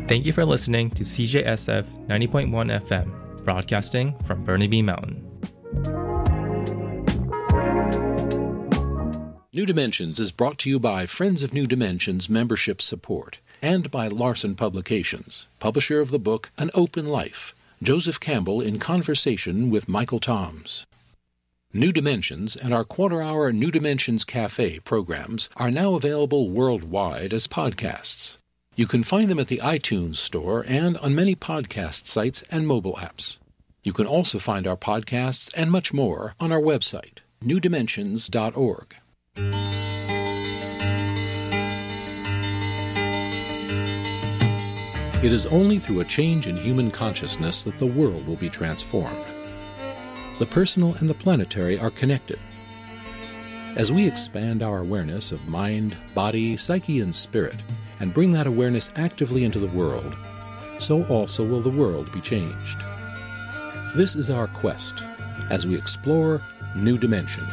Thank you for listening to CJSF 90.1 FM, broadcasting from Burnaby Mountain. New Dimensions is brought to you by Friends of New Dimensions membership support and by Larson Publications, publisher of the book An Open Life, Joseph Campbell in conversation with Michael Toms. New Dimensions and our quarter-hour New Dimensions Cafe programs are now available worldwide as podcasts. You can find them at the iTunes Store and on many podcast sites and mobile apps. You can also find our podcasts and much more on our website, newdimensions.org. It is only through a change in human consciousness that the world will be transformed. The personal and the planetary are connected. As we expand our awareness of mind, body, psyche, and spirit, and bring that awareness actively into the world, so also will the world be changed. This is our quest as we explore new dimensions.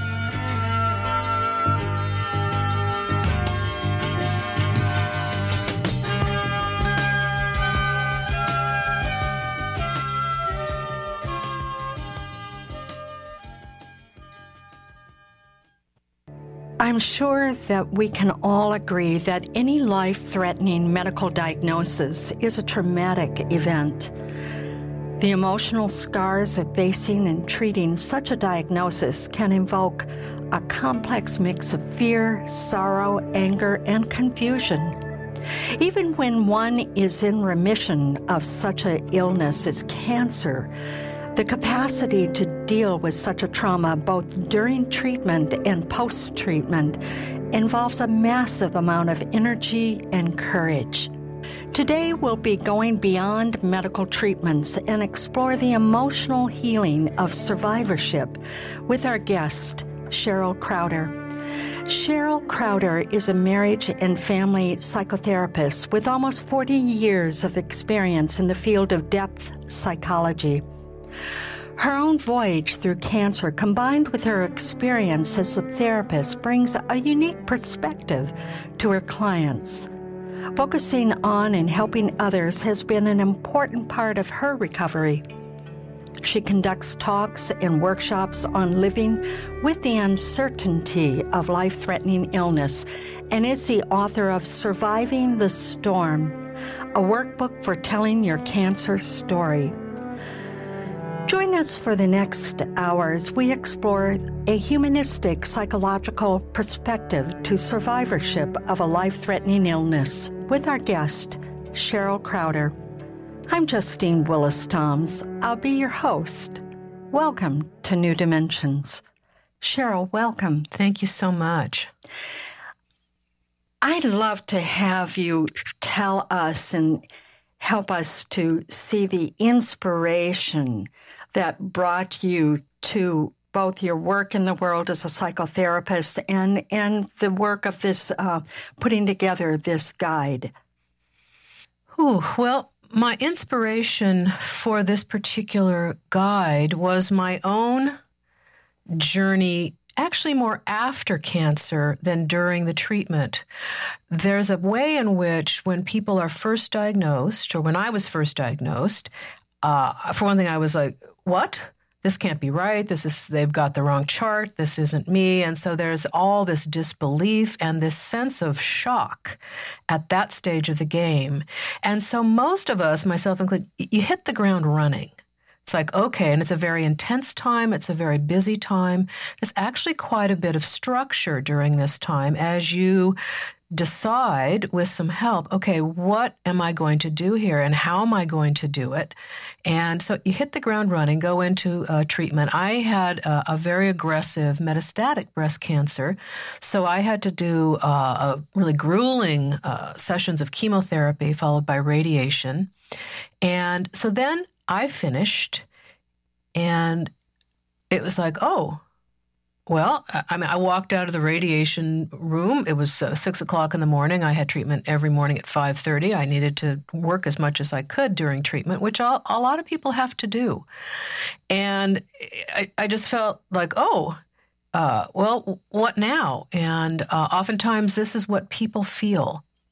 I'm sure that we can all agree that any life-threatening medical diagnosis is a traumatic event. The emotional scars of facing and treating such a diagnosis can invoke a complex mix of fear, sorrow, anger, and confusion. Even when one is in remission of such an illness as cancer, the capacity to deal with such a trauma both during treatment and post-treatment involves a massive amount of energy and courage. Today we'll be going beyond medical treatments and explore the emotional healing of survivorship with our guest, Cheryl Crowder. Cheryl Crowder is a marriage and family psychotherapist with almost 40 years of experience in the field of depth psychology. Her own voyage through cancer, combined with her experience as a therapist, brings a unique perspective to her clients. Focusing on and helping others has been an important part of her recovery. She conducts talks and workshops on living with the uncertainty of life-threatening illness and is the author of Surviving the Storm, a workbook for telling your cancer story. Join us for the next hour as we explore a humanistic psychological perspective to survivorship of a life-threatening illness with our guest, Cheryl Crowder. I'm Justine Willis Toms. I'll be your host. Welcome to New Dimensions. Cheryl, welcome. Thank you so much. I'd love to have you tell us and help us to see the inspiration that brought you to both your work in the world as a psychotherapist and the work of this, putting together this guide. Well, my inspiration for this particular guide was my own journey, actually more after cancer than during the treatment. There's a way in which when people are first diagnosed, or when I was first diagnosed, for one thing, I was like, what? This can't be right. They've got the wrong chart. This isn't me. And so there's all this disbelief and this sense of shock at that stage of the game. And so most of us, myself included, you hit the ground running. It's like, okay, and it's a very intense time. It's a very busy time. There's actually quite a bit of structure during this time as you decide with some help, okay, what am I going to do here and how am I going to do it? And so you hit the ground running, go into treatment. I had a very aggressive metastatic breast cancer, so I had to do a really grueling sessions of chemotherapy followed by radiation. And so then I finished, and it was like, oh, well, I walked out of the radiation room. It was 6 o'clock in the morning. I had treatment every morning at 5:30. I needed to work as much as I could during treatment, which a lot of people have to do. And I just felt like, well, what now? And oftentimes this is what people feel.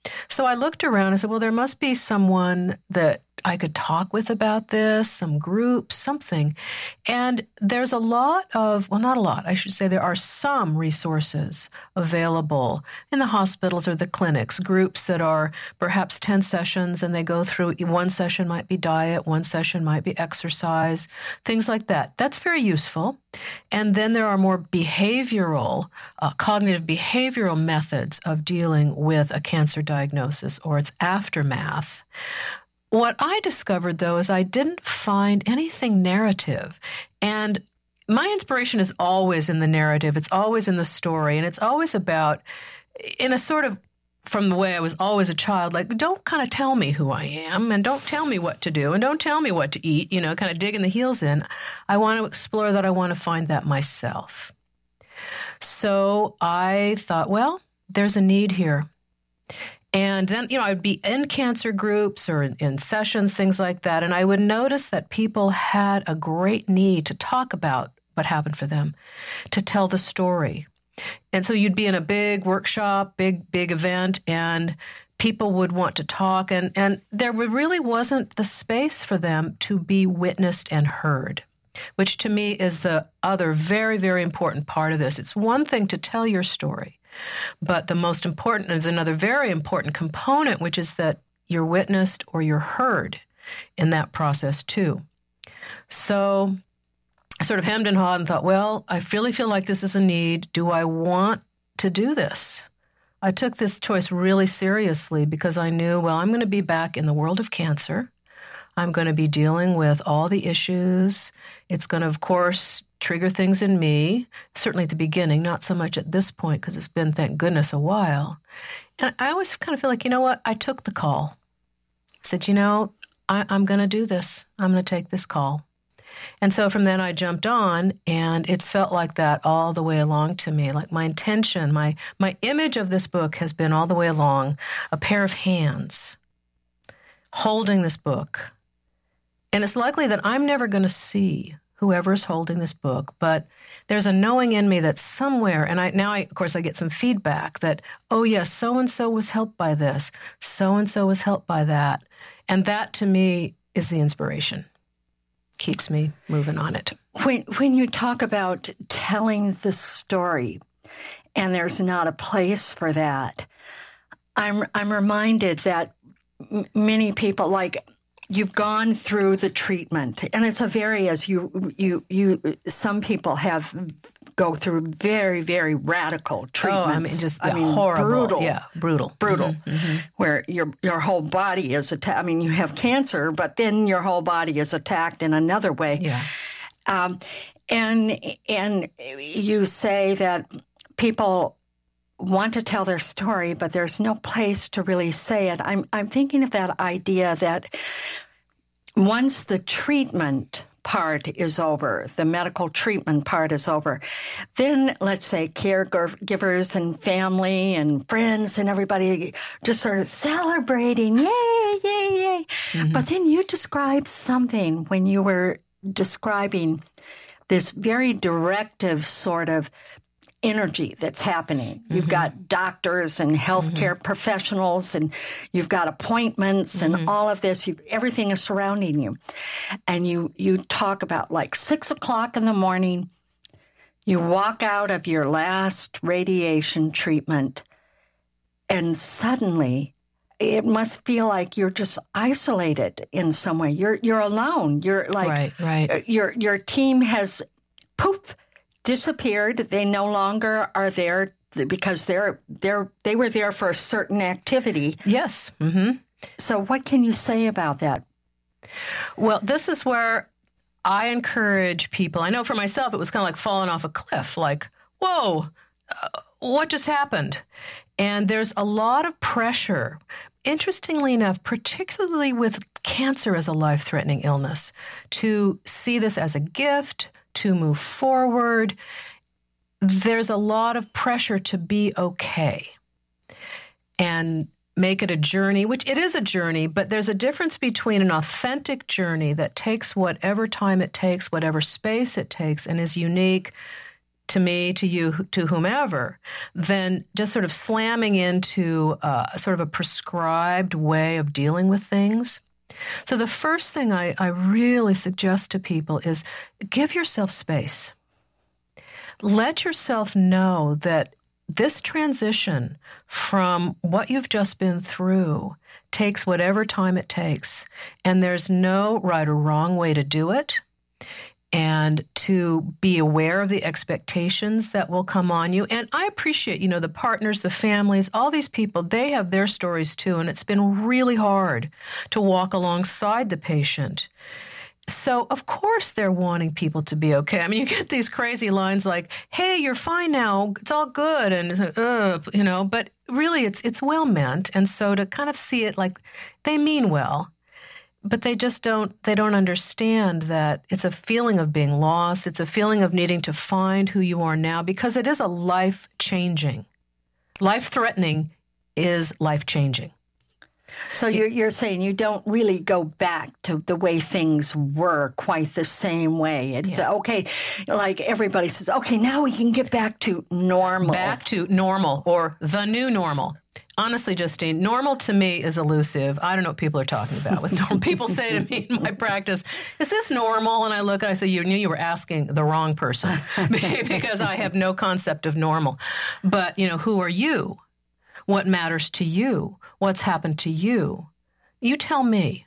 So I looked around and said, well, there must be someone that I could talk with about this, some group, something. And there's a lot of, well, not a lot, I should say there are some resources available in the hospitals or the clinics, groups that are perhaps 10 sessions and they go through, one session might be diet, one session might be exercise, things like that. That's very useful. And then there are more behavioral, cognitive behavioral methods of dealing with a cancer diagnosis or its aftermath. What I discovered, though, is I didn't find anything narrative. And my inspiration is always in the narrative. It's always in the story. And it's always about, in a sort of, from the way I was always a child, like, don't kind of tell me who I am and don't tell me what to do and don't tell me what to eat, kind of digging the heels in. I want to explore that. I want to find that myself. So I thought, well, there's a need here. And then, I'd be in cancer groups or in sessions, things like that, and I would notice that people had a great need to talk about what happened for them, to tell the story. And so you'd be in a big workshop, big event, and people would want to talk, and there really wasn't the space for them to be witnessed and heard, which to me is the other very, very important part of this. It's one thing to tell your story, but the most important is another very important component, which is that you're witnessed or you're heard in that process too. So I sort of hemmed and hawed and thought, well, I really feel like this is a need. Do I want to do this? I took this choice really seriously because I knew, well, I'm going to be back in the world of cancer. I'm going to be dealing with all the issues. It's going to, of course, trigger things in me, certainly at the beginning, not so much at this point because it's been, thank goodness, a while. And I always kind of feel like, what? I took the call. I said, I'm going to do this. I'm going to take this call. And so from then I jumped on, and it's felt like that all the way along to me. Like my intention, my image of this book has been all the way along a pair of hands holding this book. And it's likely that I'm never going to see whoever's holding this book, but there's a knowing in me that somewhere, and I of course, I get some feedback that, oh yes, so-and-so was helped by this, so-and-so was helped by that. And that to me is the inspiration. Keeps me moving on it. When you talk about telling the story, and there's not a place for that, I'm reminded that many people, like, you've gone through the treatment, and it's as some people go through very, very radical treatments. Horrible. Brutal. Yeah, brutal. Mm-hmm. Where your whole body is attacked. You have cancer, but then your whole body is attacked in another way. Yeah. And you say that people want to tell their story, but there's no place to really say it. I'm thinking of that idea that once the treatment part is over, the medical treatment part is over, then let's say caregivers and family and friends and everybody just sort of celebrating, yay, yay, yay. Mm-hmm. But then you described something when you were describing this very directive sort of energy that's happening. Mm-hmm. You've got doctors and healthcare professionals, and you've got appointments and all of this. Everything is surrounding you. And you talk about like 6 o'clock in the morning, you walk out of your last radiation treatment, and suddenly it must feel like you're just isolated in some way. You're alone. You're like, right. Your team has poof, disappeared. They no longer are there because they were there for a certain activity. Yes. Mm-hmm. So what can you say about that? Well, this is where I encourage people. I know for myself, it was kind of like falling off a cliff, like, whoa, what just happened? And there's a lot of pressure, interestingly enough, particularly with cancer as a life-threatening illness, to see this as a gift, to move forward. There's a lot of pressure to be okay and make it a journey, which it is a journey, but there's a difference between an authentic journey that takes whatever time it takes, whatever space it takes, and is unique to me, to you, to whomever, than just sort of slamming into sort of a prescribed way of dealing with things. So the first thing I really suggest to people is give yourself space. Let yourself know that this transition from what you've just been through takes whatever time it takes, and there's no right or wrong way to do it. And to be aware of the expectations that will come on you. And I appreciate, the partners, the families, all these people, they have their stories too. And it's been really hard to walk alongside the patient. So, of course, they're wanting people to be okay. I mean, you get these crazy lines like, hey, you're fine now. It's all good. And, it's like, but really it's well meant. And so to kind of see it like they mean well. But they don't understand that it's a feeling of being lost. It's a feeling of needing to find who you are now, because it is a life-changing. Life-threatening is life-changing. So you're saying you don't really go back to the way things were quite the same way. It's okay, like everybody says, okay, now we can get back to normal. Back to normal, or the new normal. Honestly, Justine, normal to me is elusive. I don't know what people are talking about with normal. People say to me in my practice, is this normal? And I look and I say, you knew you were asking the wrong person because I have no concept of normal. But, who are you? What matters to you? What's happened to you? You tell me.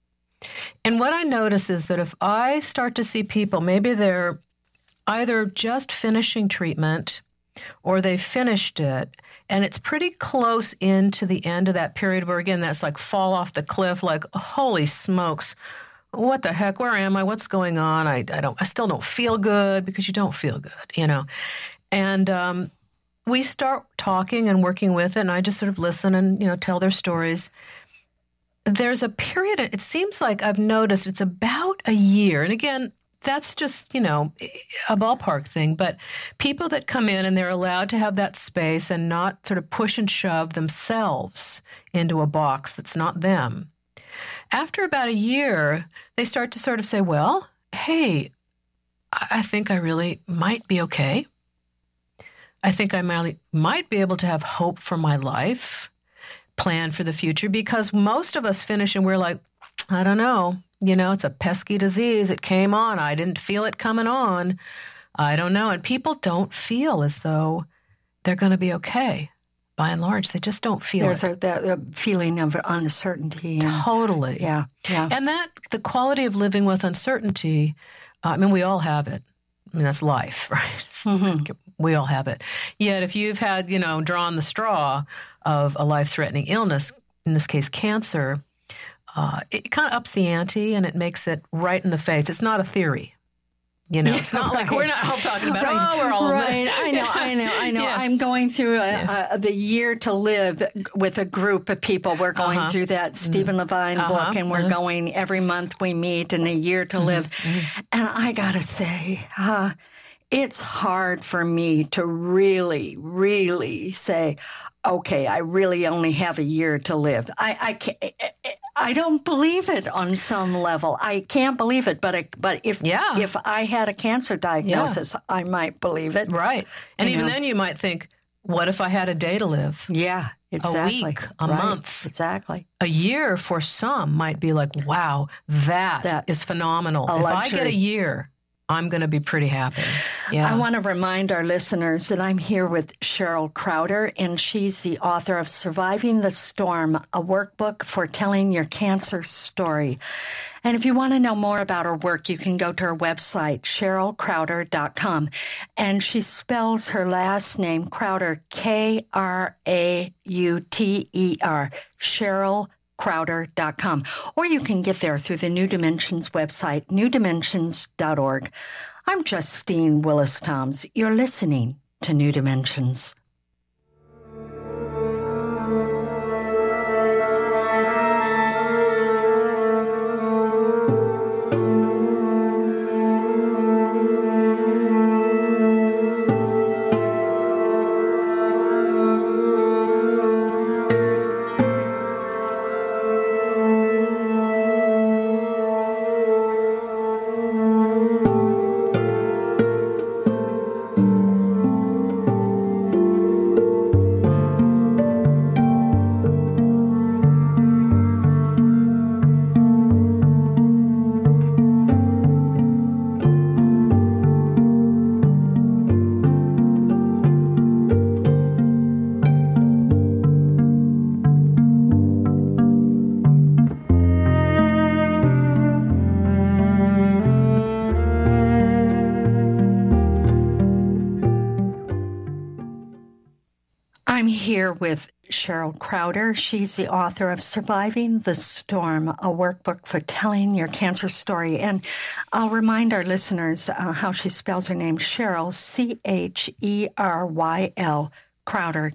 And what I notice is that if I start to see people, maybe they're either just finishing treatment or they finished it, and it's pretty close into the end of that period where, again, that's like fall off the cliff, like, holy smokes, what the heck, where am I? What's going on? I still don't feel good, because you don't feel good, And we start talking and working with it, and I just sort of listen and, tell their stories. There's a period, it seems like I've noticed it's about a year. And again, that's just, a ballpark thing. But people that come in and they're allowed to have that space and not sort of push and shove themselves into a box that's not them. After about a year, they start to sort of say, well, hey, I think I really might be okay. I think I might be able to have hope for my life, plan for the future, because most of us finish and we're like, I don't know. It's a pesky disease. It came on. I didn't feel it coming on. I don't know. And people don't feel as though they're going to be okay. By and large, they just don't feel it. There's a feeling of uncertainty. Totally. Yeah. And the quality of living with uncertainty, we all have it. That's life, right? Mm-hmm. We all have it. Yet if you've had, drawn the straw of a life-threatening illness, in this case cancer, it kind of ups the ante and it makes it right in the face. It's not a theory. It's not like we're not all talking about, we're all right. I know. Yeah. I'm going through the Year to Live with a group of people. We're going through that Stephen Levine book, and we're going every month. We meet in a Year to Live, and I gotta say, it's hard for me to really, really say, okay, I really only have a year to live. I don't believe it on some level. I can't believe it, but if I had a cancer diagnosis, I might believe it. Right. And even then you might think, what if I had a day to live? Yeah, exactly. A week, a month. Exactly. A year for some might be like, wow, that is phenomenal. If I get a year, I'm going to be pretty happy. Yeah. I want to remind our listeners that I'm here with Cheryl Crowder, and she's the author of Surviving the Storm, a workbook for telling your cancer story. And if you want to know more about her work, you can go to her website, CherylCrowder.com. And she spells her last name, Crowder, Krauter, CherylCrowder.com. Or you can get there through the New Dimensions website, newdimensions.org. I'm Justine Willis-Toms. You're listening to New Dimensions. here with Cheryl Crowder. She's the author of Surviving the Storm, a workbook for telling your cancer story. And I'll remind our listeners how she spells her name, Cheryl, Cheryl, Crowder,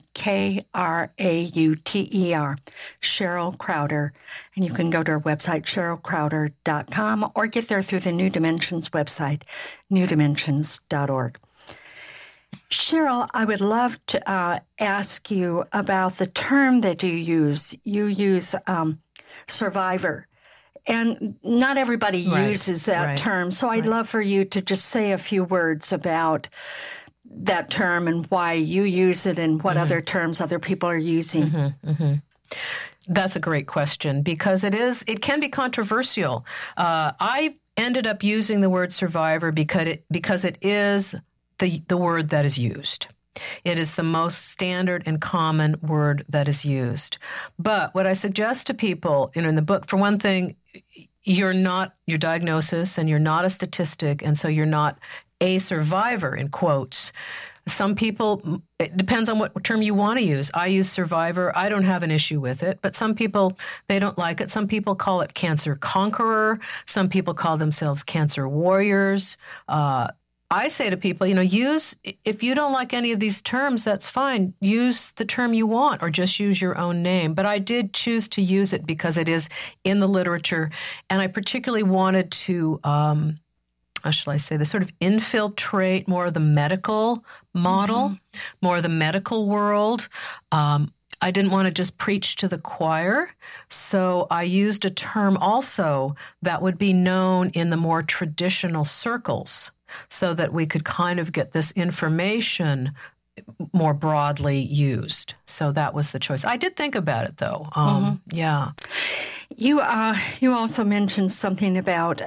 Krauter, Cheryl Crowder. And you can go to her website, cherylcrowder.com, or get there through the New Dimensions website, newdimensions.org. Cheryl, I would love to ask you about the term that you use. You use survivor, and not everybody uses that term. So I'd love for you to just say a few words about that term and why you use it and what other terms other people are using. That's a great question because it can be controversial. I ended up using the word survivor because it is the word that is used. It is the most standard and common word that is used. But what I suggest to people, in the book, for one thing, you're not your diagnosis and you're not a statistic, and so you're not a survivor, in quotes. Some people, it depends on what term you want to use. I use survivor. I don't have an issue with it, but some people, they don't like it. Some people call it cancer conqueror. Some people call themselves cancer warriors. I say to people, if you don't like any of these terms, that's fine. Use the term you want or just use your own name. But I did choose to use it because it is in the literature. And I particularly wanted to, how shall I say this, sort of infiltrate more of the medical model, more of the medical world. I didn't want to just preach to the choir. So I used a term also that would be known in the more traditional circles, so that we could kind of get this information more broadly used. So that was the choice. I did think about it, though. Yeah. You also mentioned something about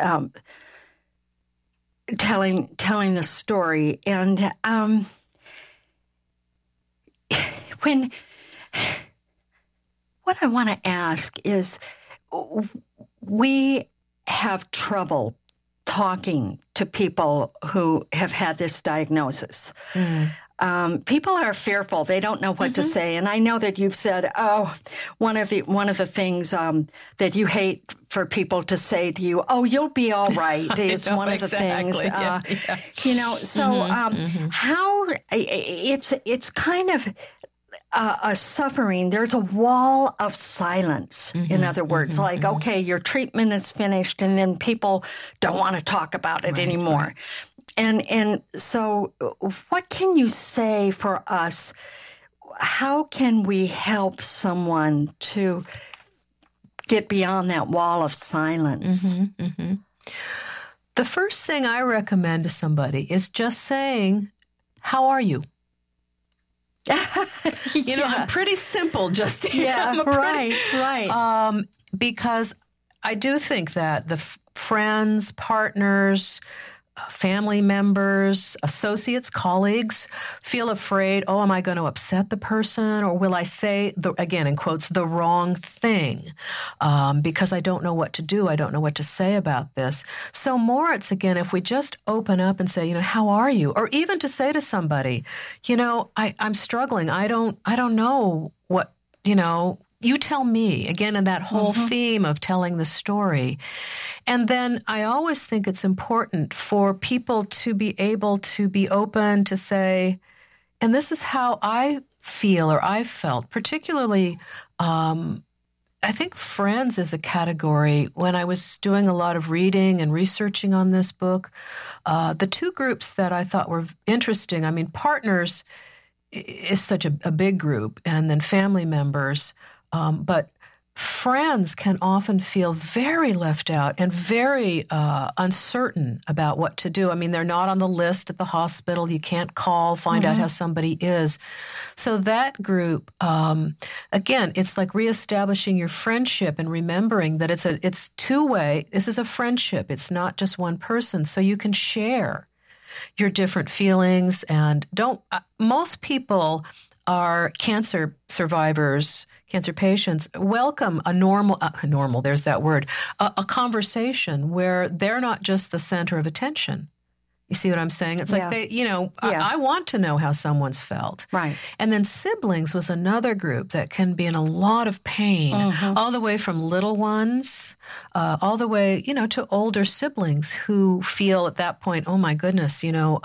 telling the story, and what I want to ask is, we have trouble talking to people who have had this diagnosis. People are fearful. They don't know what to say. And I know that you've said, one of the things that you hate for people to say to you, you'll be all right, is one of the things. How it's kind of a suffering. There's a wall of silence, in other words. Okay, your treatment is finished, and then people don't want to talk about it anymore. And so what can you say for us? How can we help someone to get beyond that wall of silence? The first thing I recommend to somebody is just saying, how are you? I'm pretty simple, Justine. Yeah, right. Because I do think that the friends, partners, family members, associates, colleagues feel afraid, am I going to upset the person? Or will I say, again, in quotes, the wrong thing? Because I don't know what to do. I don't know what to say about this. So more it's, again, if we just open up and say, how are you? Or even to say to somebody, I'm struggling. I don't know what, you tell me, again, in that whole theme of telling the story. And then I always think it's important for people to be able to be open to say, and this is how I feel or I felt, particularly, I think friends is a category. When I was doing a lot of reading and researching on this book, the two groups that I thought were interesting, partners is such a big group, and then family members. But friends can often feel very left out and very uncertain about what to do. They're not on the list at the hospital. You can't call, find out how somebody is. So that group, again, it's like reestablishing your friendship and remembering that it's two-way. This is a friendship. It's not just one person. So you can share your different feelings and most people are cancer survivors, cancer patients, welcome a normal, there's that word, a conversation where they're not just the center of attention. You see what I'm saying? It's like I want to know how someone's felt. Right. And then siblings was another group that can be in a lot of pain, all the way from little ones, all the way, to older siblings who feel at that point, oh my goodness,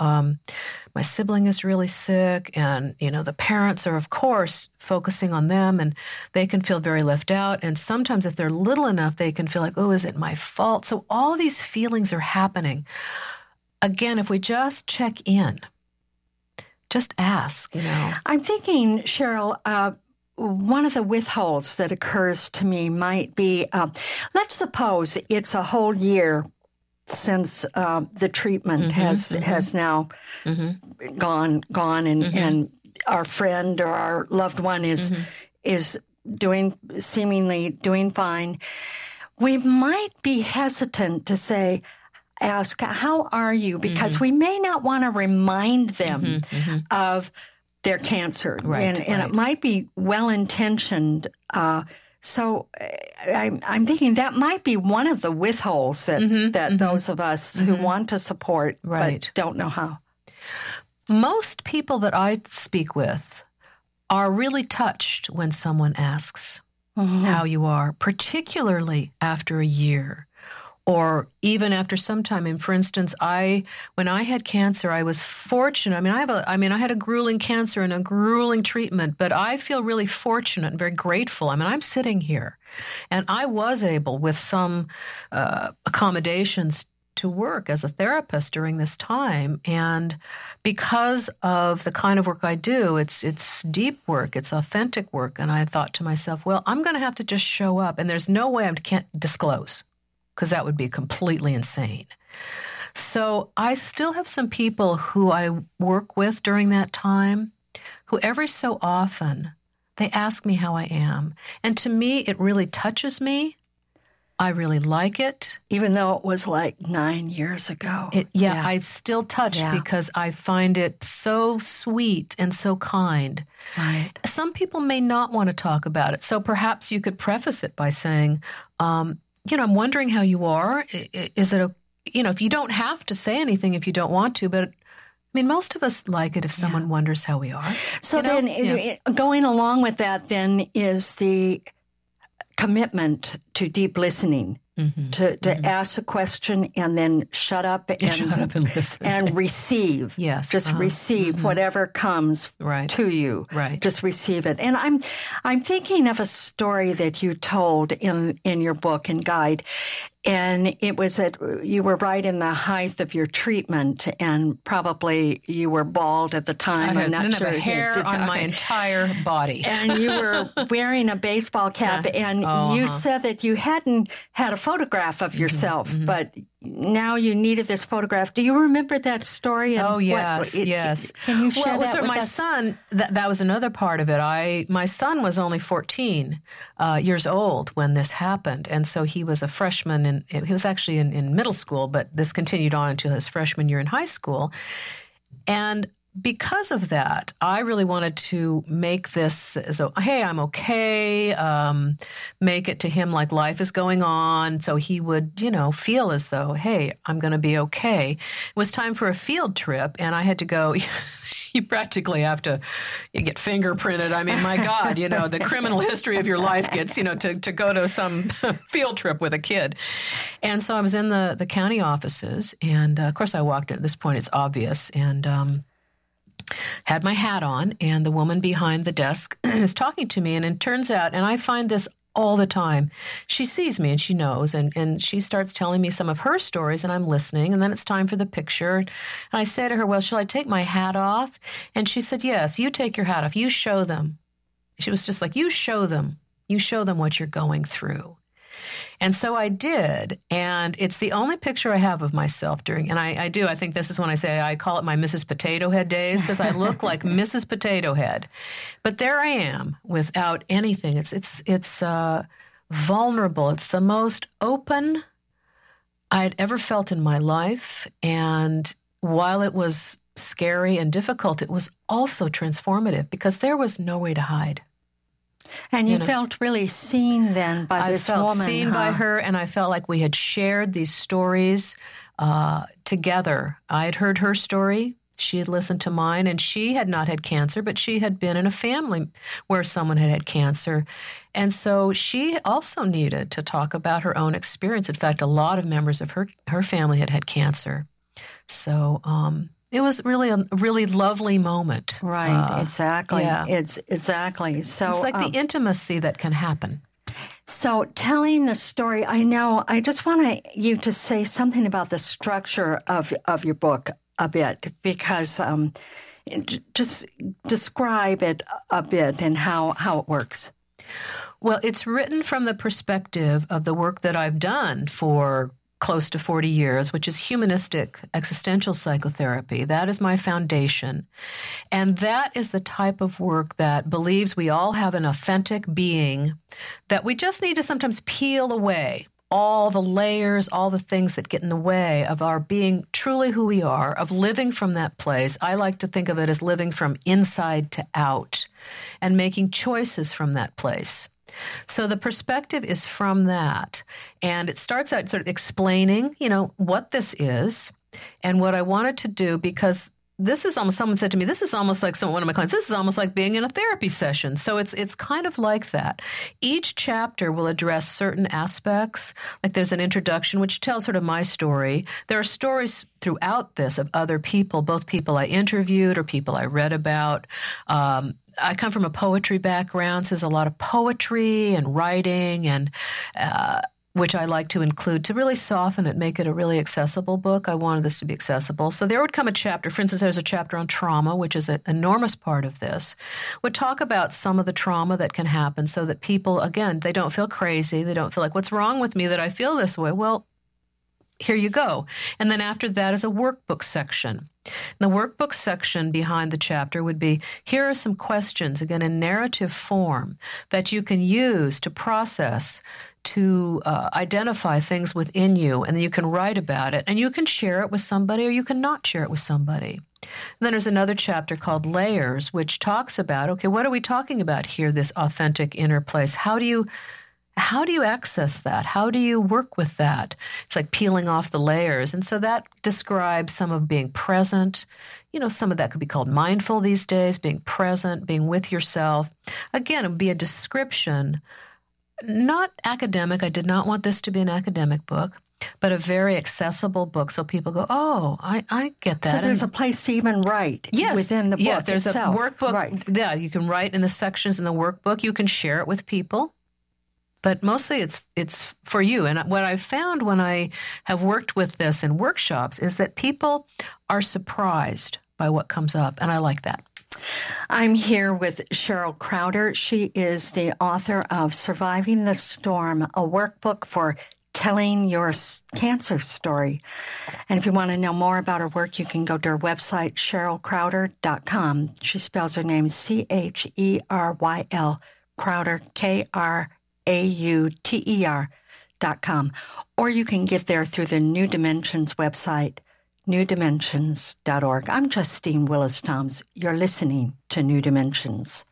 my sibling is really sick, and, the parents are, of course, focusing on them, and they can feel very left out. And sometimes if they're little enough, they can feel like, oh, is it my fault? So all these feelings are happening. Again, if we just check in, just ask, I'm thinking, Cheryl, one of the withholds that occurs to me might be, let's suppose it's a whole year since the treatment has now gone, and our friend or our loved one is seemingly doing fine. We might be hesitant to ask, how are you? Because we may not want to remind them of their cancer. And it might be well-intentioned. So I'm thinking that might be one of the withholds that those of us who want to support but don't know how. Most people that I speak with are really touched when someone asks how you are, particularly after a year. Or even after some time. And for instance, when I had cancer, I was fortunate. I had a grueling cancer and a grueling treatment, but I feel really fortunate and very grateful. I'm sitting here, and I was able, with some accommodations, to work as a therapist during this time. And because of the kind of work I do, it's deep work, it's authentic work. And I thought to myself, well, I'm going to have to just show up, and there's no way I can't disclose, because that would be completely insane. So I still have some people who I work with during that time who every so often they ask me how I am. And to me, it really touches me. I really like it. Even though it was like 9 years ago. I'm still touched because I find it so sweet and so kind. Right. Some people may not want to talk about it. So perhaps you could preface it by saying, I'm wondering how you are. Is it if you don't have to say anything if you don't want to, but most of us like it if someone wonders how we are. So going along with that then is the commitment to deep listening, to ask a question and then shut up and listen. And receive. Yes. Just receive whatever comes to you. Right. Just receive it. And I'm thinking of a story that you told in your book and guide. And it was that you were right in the height of your treatment, and probably you were bald at the time. I didn't have a hair on my entire body. And you were wearing a baseball cap, and you said that you hadn't had a photograph of yourself, but now you needed this photograph. Do you remember that story? And yes. Can you share that with my us? son, that was another part of it. My son was only 14 years old when this happened, and so he was a freshman, and he was actually in middle school, but this continued on until his freshman year in high school. And because of that, I really wanted to make this as hey, I'm okay, make it to him like life is going on, so he would, feel as though, hey, I'm going to be okay. It was time for a field trip, and I had to go. You practically have to get fingerprinted. My God, the criminal history of your life gets, to go to some field trip with a kid. And so I was in the county offices, and of course I walked in. At this point, it's obvious, and had my hat on, and the woman behind the desk is talking to me, and it turns out, and I find this all the time, she sees me and she knows, and she starts telling me some of her stories, and I'm listening, and then it's time for the picture. And I say to her, well, shall I take my hat off? And she said, yes, you take your hat off. You show them. She was just like, you show them. You show them what you're going through. And so I did, and it's the only picture I have of myself during, and I think this is when I call it my Mrs. Potato Head days, because I look like Mrs. Potato Head. But there I am without anything. It's vulnerable. It's the most open I'd ever felt in my life, and while it was scary and difficult, it was also transformative because there was no way to hide. And you felt really seen then by this woman. I felt seen by her, and I felt like we had shared these stories together. I had heard her story. She had listened to mine, and she had not had cancer, but she had been in a family where someone had had cancer. And so she also needed to talk about her own experience. In fact, a lot of members of her family had had cancer. So it was really a really lovely moment. Right, exactly. Yeah. It's exactly. So it's like the intimacy that can happen. So telling the story, I just want you to say something about the structure of your book a bit, because just describe it a bit and how it works. Well, it's written from the perspective of the work that I've done for close to 40 years, which is humanistic existential psychotherapy. That is my foundation. And that is the type of work that believes we all have an authentic being that we just need to sometimes peel away all the layers, all the things that get in the way of our being truly who we are, of living from that place. I like to think of it as living from inside to out and making choices from that place. So the perspective is from that. And it starts out sort of explaining, what this is and what I wanted to do, because this is almost, someone said to me, this is almost like one of my clients, this is almost like being in a therapy session. So it's kind of like that. Each chapter will address certain aspects. Like there's an introduction, which tells sort of my story. There are stories throughout this of other people, both people I interviewed or people I read about. I come from a poetry background, so there's a lot of poetry and writing, and which I like to include to really soften it, make it a really accessible book. I wanted this to be accessible. So there would come a chapter, for instance, there's a chapter on trauma, which is an enormous part of this, would talk about some of the trauma that can happen so that people, again, they don't feel crazy. They don't feel like, what's wrong with me that I feel this way? Well, here you go. And then after that is a workbook section. And the workbook section behind the chapter would be, here are some questions, again, in narrative form, that you can use to process, to identify things within you, and then you can write about it, and you can share it with somebody or you can not share it with somebody. And then there's another chapter called Layers, which talks about, okay, what are we talking about here, this authentic inner place? How do you access that? How do you work with that? It's like peeling off the layers. And so that describes some of being present. Some of that could be called mindful these days, being present, being with yourself. Again, it would be a description, not academic. I did not want this to be an academic book, but a very accessible book so people go, oh, I get that. So there's a place to even write within the book Yeah, there's itself. A workbook. Right. Yeah, you can write in the sections in the workbook. You can share it with people. But mostly it's for you. And what I've found when I have worked with this in workshops is that people are surprised by what comes up, and I like that. I'm here with Cheryl Crowder. She is the author of Surviving the Storm, a workbook for telling your cancer story. And if you want to know more about her work, you can go to her website, CherylCrowder.com. She spells her name CherYL, Crowder, KRAUTER.com. Or you can get there through the New Dimensions website, newdimensions.org. I'm Justine Willis-Toms. You're listening to New Dimensions.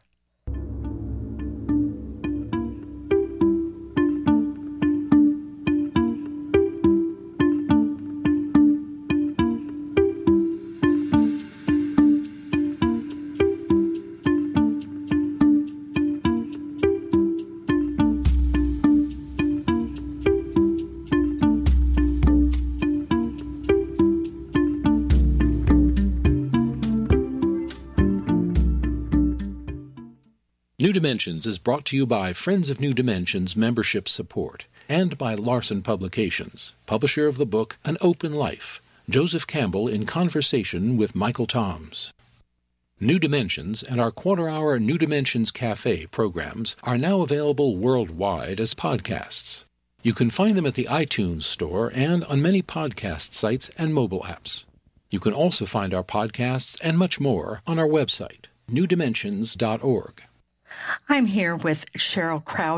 New Dimensions is brought to you by Friends of New Dimensions membership support and by Larson Publications, publisher of the book An Open Life, Joseph Campbell in conversation with Michael Toms. New Dimensions and our quarter-hour New Dimensions Cafe programs are now available worldwide as podcasts. You can find them at the iTunes Store and on many podcast sites and mobile apps. You can also find our podcasts and much more on our website, newdimensions.org. I'm here with Cheryl Crowder.